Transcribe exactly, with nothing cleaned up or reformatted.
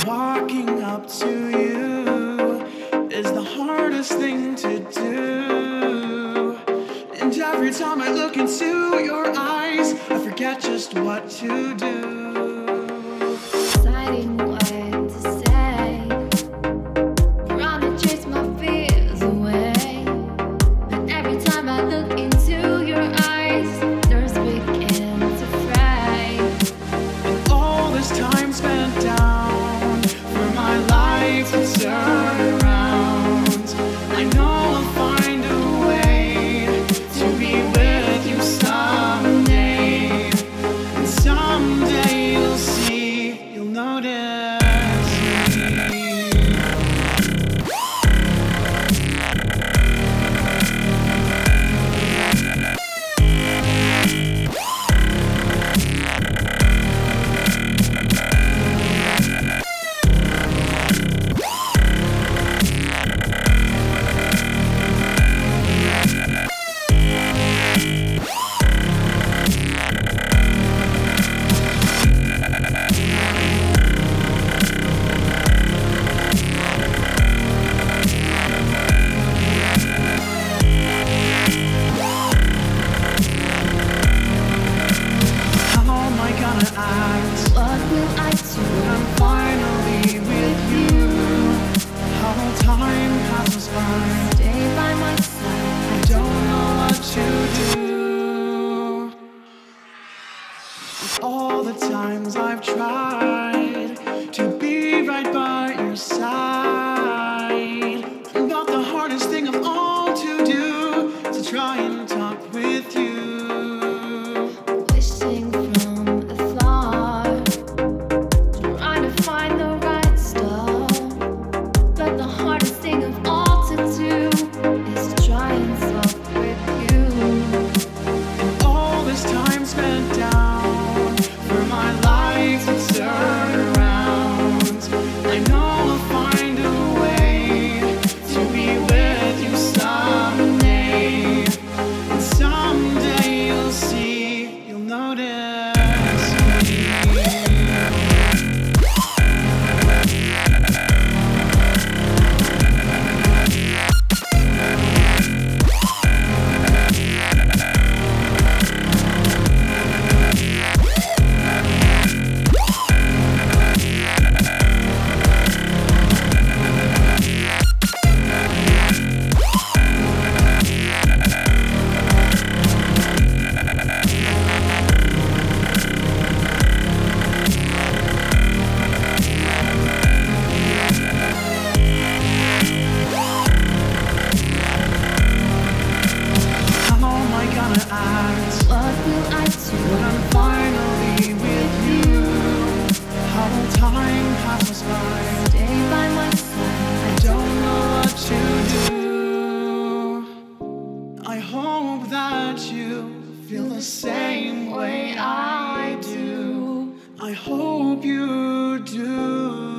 Walking up to you is the hardest thing to do. And every time I look into your eyes, I forget just what to do. Deciding what to say, trying to chase my fears away. But every time I look into your eyes, nerves begin to fray. And all this time spent down for my life to turn around, I know I'll find a way to be with you someday. And someday you'll see, you'll notice me. Act. What will I do When I'm finally with you? How will time passes by? stay by my side? I don't know what to do. With all the times I've tried to be right by your side, but the hardest thing of all to do is to try and talk with you. Wishing from afar, trying to find the right stuff. But the hardest thing of all to do is to try and talk with you. And all this time spent down for my life to turn around, I know I'll find a way to be with you someday. And someday you'll see, you'll notice me. How am I gonna act What will I do when I'm finally with you? How will time pass us by? stay by my side? I don't know what to do. I hope that you feel the same way I do. I hope you do.